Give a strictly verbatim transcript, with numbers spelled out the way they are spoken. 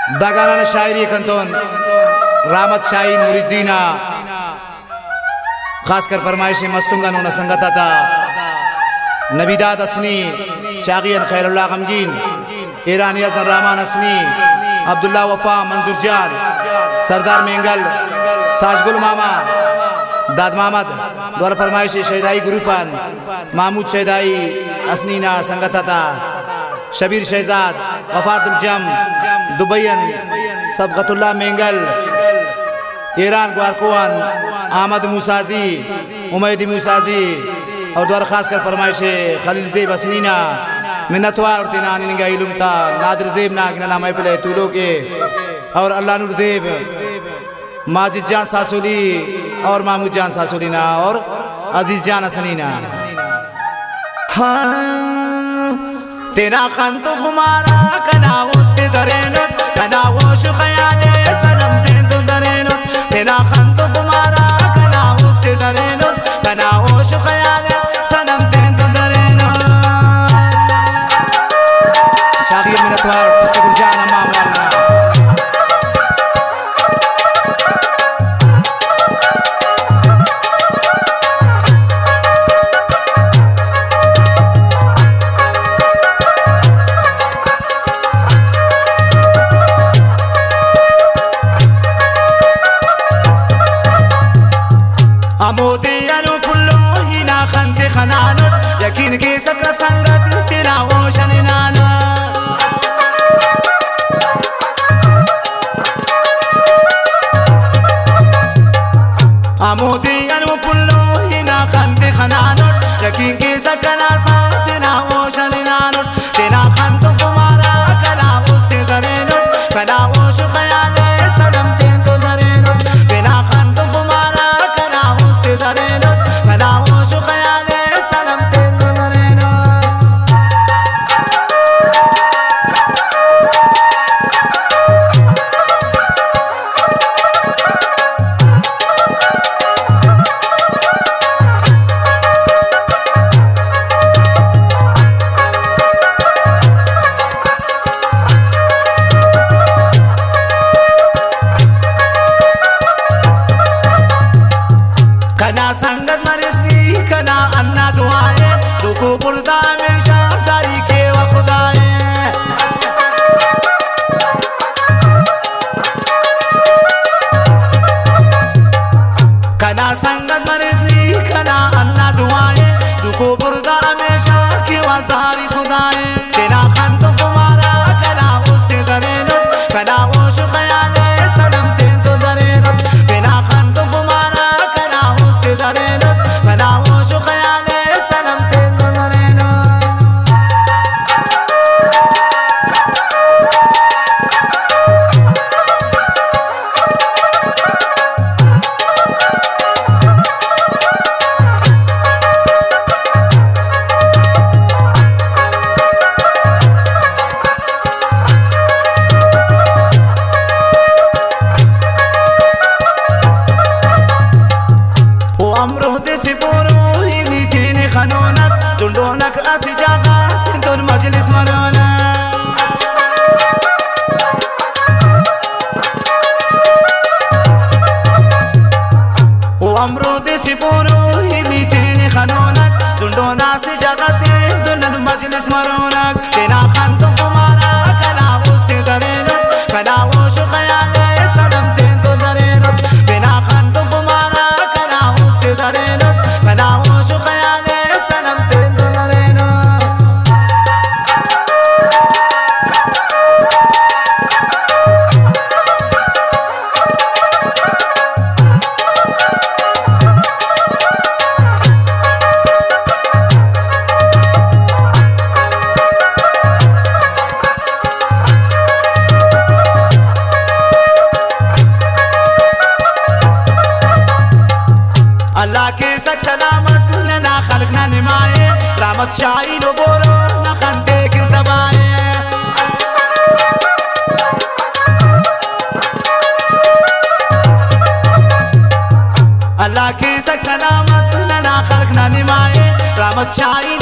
दागाना शायरी कंतोन Ramat Shaheen मुरीजीना खासकर फरमाइश मस्तुंगा नोना संगता था नबीदाद असनी शागियन खैरुल्लाह गमगीन ईरानी अजन रहमान असनी अब्दुल्ला वफा मंजूर जान सरदार मेंगल ताजगुल मामा दाद मामद द्वारा फरमाइश शहदाई गुरुपान महमूद शहदाई असनीना संगता था शबीर शहजाद वफादुल जम दुबैयन सबगतुल्ला मेंगल ईरान ग्वारकुआन अहमद मूसाजी उमैदी मूसाजी और द्वारा खासकर फरमाइश खलील ज़ेब असनीना मिन्नतवार तिना निंगा इलुम था नादिर ज़ेब ना किना नाम महफिल तूलो के और अल्लाह नूर देव माजिद जान सासुली और महमूद जान सासुलीना और अजीज जान असनीना। हाँ तेरा खान तो कुमारा कनावो से दरेनस कनावो शुखयाने सनम दे तो दरेनस तेरा खान तो कुमारा कनावो से दरेनस कनावो शुखयाने सनम दे तो दरेनस शागिर मिनतवार पुस्तक जान मामला अमोदियानु पुल्लो हिना खंते खनानत यकीन के सक्र संगत तेरा ओशन नाना अमोदियानु पुल्लो हिना खंते खनानत यकीन के सक्र साथ तेरा ओशन नाना तेरा खंत कुमारा कला उससे दरेनस कला ओश खयाले सदम ते तो दरेनस तेरा खंत कुमारा कला उससे दरेनस कला ओश खयाले सदम ते तो दरेनस। कना संगत मरिसनी कना अन्ना दुआए दुखो बुरदा हमेशा सारी के व खुदाए कना संगत मरिसनी कना अन्ना दुआए दुखो बुरदा हमेशा के व सारी खुदाए तेरा खान तो कुमारा कना उससे दरेनस कना वो शुखयाले सदम ते तो दरेनस तेरा खान तो कुमारा कना उससे दरेनस कना वो शुखयाले सदम ते तो दरेनस। खनोनक जुंडोनक असी जागा तिंतोन मजलिस मरोना ओ अमरो देसी बोरो हिमी तेने खनोनक जुंडोना सी जागा तिंतोन मजलिस मरोनक तेरा खान तो कुमारा कला उससे दरेनस कला वो शुखयाले सदम ते तो दरेनस तेरा खान तो कुमारा कला उससे दरेनस कला वो शुखयाले अल्लाह के सक सलामत ना खल्क ना निमाए रामत शाही नो बोरो ना खंते किरदबाए अल्लाह के सक सलामत ना खल्क ना निमाए रामत शाही